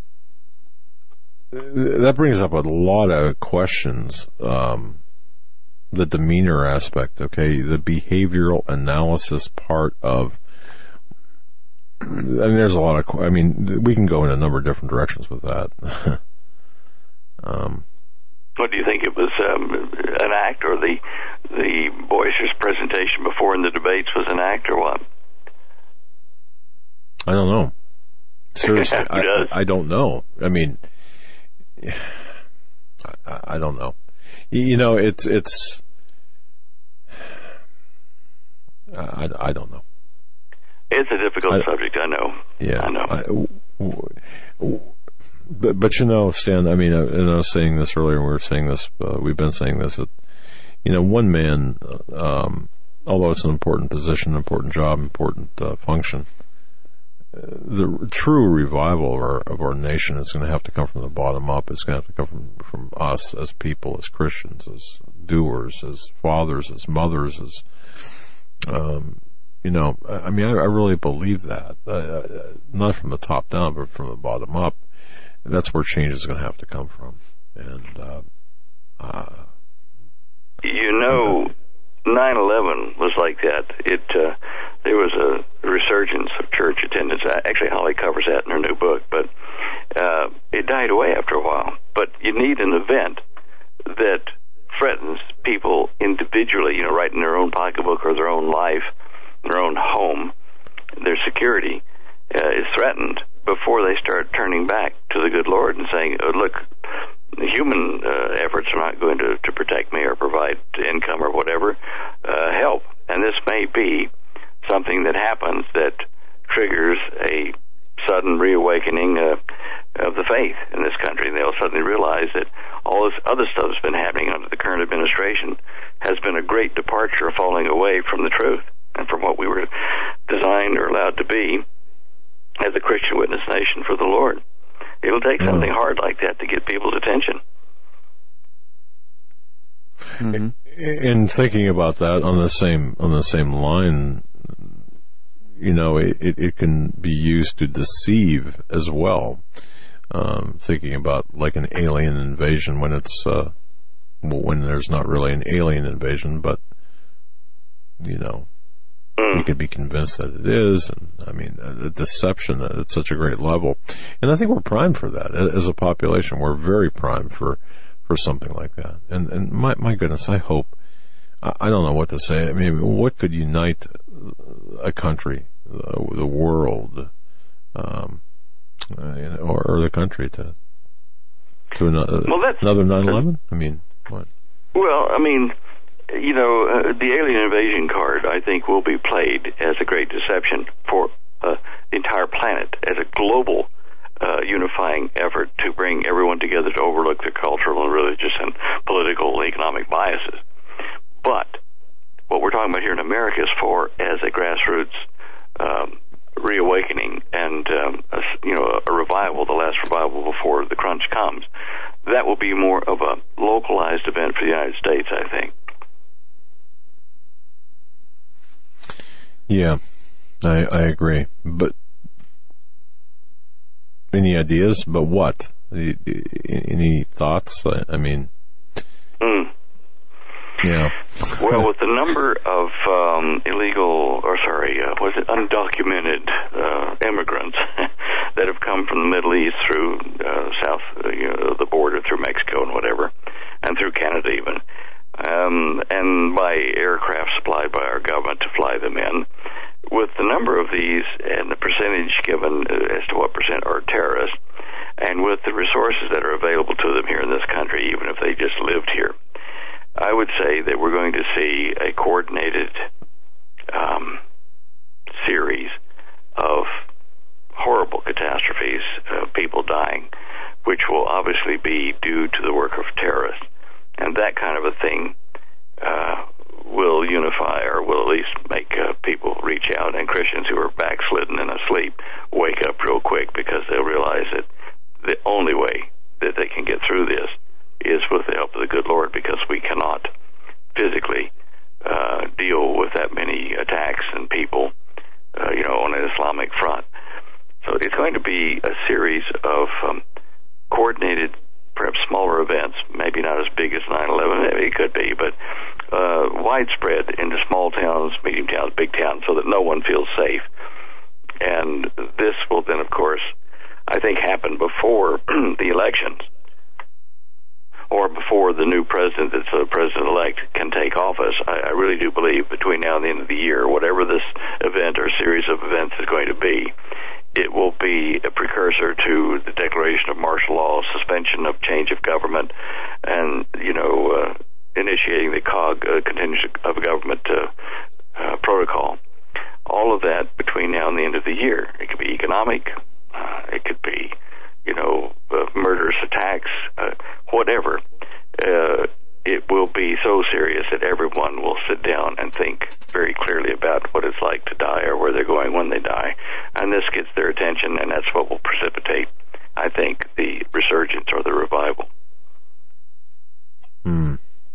that brings up a lot of questions? Um, the demeanor aspect, okay, the behavioral analysis part of. I mean, there's a lot of. I mean, we can go in a number of different directions with that. um, What do you think? It was um, an act, or the the boisterous presentation before in the debates was an act, or what? I don't know. Seriously, Who I, does? I don't know. I mean, I, I don't know. You know, it's it's. I, I don't know. It's a difficult I, subject, I know. Yeah, I know. I, but but you know, Stan. I mean, I, and I was saying this earlier. We were saying this. Uh, we've been saying this. That, you know, one man, um, although it's an important position, important job, important uh, function, uh, the true revival of our of our nation is going to have to come from the bottom up. It's going to have to come from from us as people, as Christians, as doers, as fathers, as mothers, as um, You know, I mean, I, I really believe that. Uh, not from the top down, but from the bottom up. That's where change is going to have to come from. And, uh, uh, you know, nine eleven was like that. It uh, there was a resurgence of church attendance. Actually, Holly covers that in her new book, but uh, it died away after a while. But you need an event that threatens people individually, you know, right in their own pocketbook or their own life, their own home. Their security uh, is threatened before they start turning back to the good Lord and saying, oh, look, human uh, efforts are not going to, to protect me or provide income or whatever. Uh, help. And this may be something that happens that triggers a sudden reawakening uh, of the faith in this country. They'll suddenly realize that all this other stuff that's been happening under the current administration has been a great departure, falling away from the truth and from what we were designed or allowed to be as a Christian witness nation for the Lord. It'll take mm. something hard like that to get people's attention. Mm-hmm. In thinking about that on the same on the same line, you know, it, it, it can be used to deceive as well. Um, thinking about like an alien invasion when it's uh, when there's not really an alien invasion, but you know, mm. you could be convinced that it is. And I mean, a deception at such a great level, and I think we're primed for that as a population. We're very primed for. for something like that. And and my my goodness, I hope, I, I don't know what to say. I mean, what could unite a country, uh, the world, um, uh, you know, or, or the country to to another, well, that's, another nine eleven? I mean, what? Well, I mean, you know, uh, the alien invasion card, I think, will be played as a great deception for uh, the entire planet, as a global Uh, unifying effort to bring everyone together to overlook their cultural and religious and political and economic biases. But what we're talking about here in America is for as a grassroots um, reawakening and um, a, you know a revival, the last revival before the crunch comes. That will be more of a localized event for the United States, I think. Yeah, I, I agree, but. Any ideas? But what? Any thoughts? I mean, mm. yeah. Well, with the number of um, illegal, or sorry, uh, was it undocumented uh, immigrants that have come from the Middle East through uh, south, uh, you know, the border through Mexico and whatever, and through Canada even, um, and by aircraft supplied by our government to fly them in. With the number of these and the percentage given as to what percent are terrorists, and with the resources that are available to them here in this country, even if they just lived here, I would say that we're going to see a coordinated um, series of horrible catastrophes, uh, people dying, which will obviously be due to the work of terrorists. And that kind of a thing uh, will unify, or will at least make uh, people reach out, and Christians who are backslidden and asleep wake up real quick, because they'll realize that the only way that they can get through this is with the help of the good Lord, because we cannot physically uh, deal with that many attacks and people, uh, you know, on an Islamic front. So it's going to be a series of um, coordinated, perhaps smaller events, maybe not as big as nine eleven, maybe it could be, but uh, widespread into small towns, medium towns, big towns, so that no one feels safe. And this will then, of course, I think happen before the elections, or before the new president that's the president-elect can take office. I, I really do believe between now and the end of the year, whatever this event or series of events is going to be, it will be a precursor to the declaration of martial law, suspension of change of government, and, you know, uh, initiating the C O G, uh, continuation of government uh, uh, protocol. All of that between now and the end of the year. It could be economic, uh, it could be, you know, uh, murderous attacks, uh, whatever. Uh, it will be so serious that everyone will sit down and think very clearly about what it's like to die, or where they're going when they die. And this gets their attention, and that's what will precipitate, I think, the resurgence or the revival. Hmm.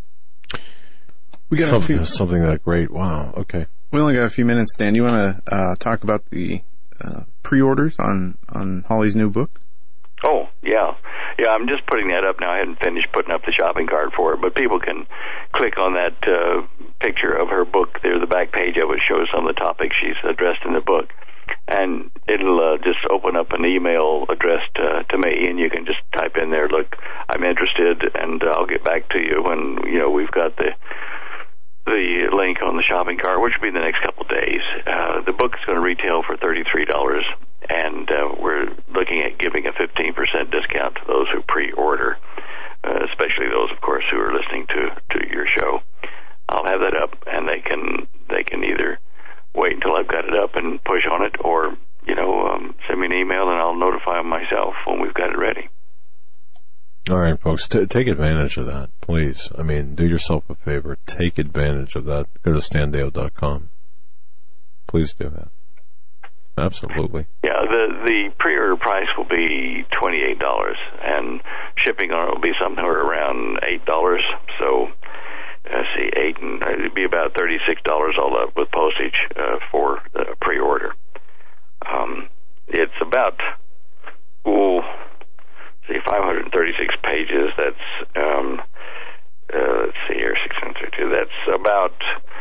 We got something, few, something that great. Wow. Okay. We only got a few minutes, Stan. You want to uh, talk about the uh, pre-orders on, on Holly's new book? Oh, yeah. Yeah, I'm just putting that up now. I hadn't finished putting up the shopping cart for it, but people can click on that uh, picture of her book there. The back page of it shows some of the topics she's addressed in the book. And it'll uh, just open up an email addressed uh, to me, and you can just type in there, look, I'm interested, and I'll get back to you when, you know, we've got the the link on the shopping cart, which will be in the next couple of days. Uh, the book is going to retail for thirty-three dollars, and uh, we're looking at giving a fifteen percent discount to those who pre-order, uh, especially those, of course, who are listening to, to your show. I'll have that up, and they can they can either wait until I've got it up and push on it, or, you know, um, send me an email, and I'll notify them myself when we've got it ready. All right, folks, t- take advantage of that, please. I mean, do yourself a favor. Take advantage of that. Go to stan deo dot com. Please do that. Absolutely. Yeah, the the pre-order price will be twenty-eight dollars, and shipping on it will be somewhere around eight dollars. So, let's see, eight and it'd be about thirty-six dollars all up with postage uh, for the pre-order. Um, it's about, ooh, see, five hundred thirty-six pages. That's, um, uh, let's see here, six hundred thirty-two. That's about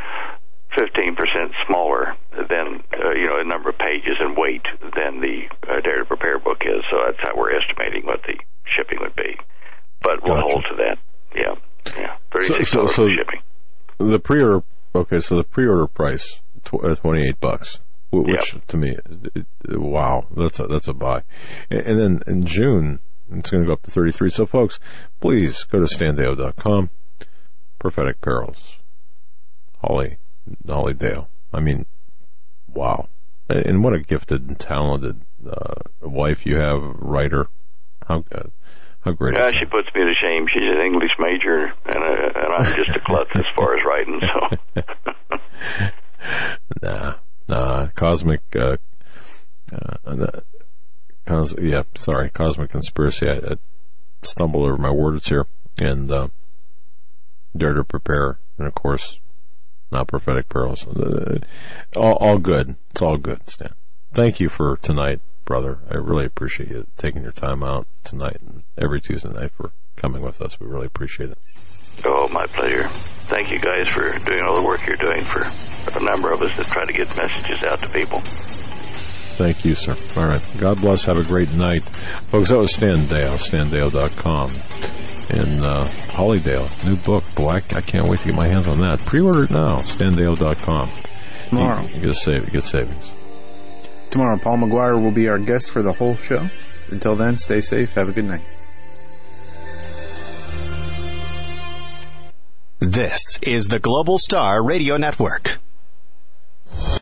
fifteen percent smaller than, uh, you know, a number of pages and weight than the uh, Dare to Prepare book is. So that's how we're estimating what the shipping would be. But we'll Gotcha. hold to that. Yeah, yeah, thirty-six dollars so, so, so for shipping. The pre-order, okay, so the pre-order price, tw- uh, twenty-eight bucks, which Yep. to me, it, it, wow, that's a, that's a buy. And, and then in June, it's going to go up to thirty-three. So folks, please go to stan deo dot com, Prophetic Perils, Holly, Holly Dale. I mean, wow. And what a gifted and talented uh, wife you have, writer. How good. How great Yeah, is she that? puts me to shame. She's an English major, and, uh, and I'm just a klutz as far as writing. So, nah, nah. Cosmic, uh, uh, cos- yeah, sorry, Cosmic Conspiracy. I, I stumbled over my words here, and uh, Dare to Prepare, and of course, Not Prophetic Perils. Uh, all, all good. It's all good, Stan. Thank you for tonight, brother. I really appreciate you taking your time out tonight and every Tuesday night for coming with us. We really appreciate it. oh, my pleasure. Thank you guys for doing all the work you're doing for a number of us that try to get messages out to people. Thank you, sir. All right. God bless. Have a great night. Folks, that was Stan Deo, stan deo dot com. And uh, Hollydale, new book. Boy, I, I can't wait to get my hands on that. Pre-order it now, stan deyo dot com. Tomorrow. You, you get, save, you get savings. Tomorrow, Paul McGuire will be our guest for the whole show. Until then, stay safe. Have a good night. This is the Global Star Radio Network.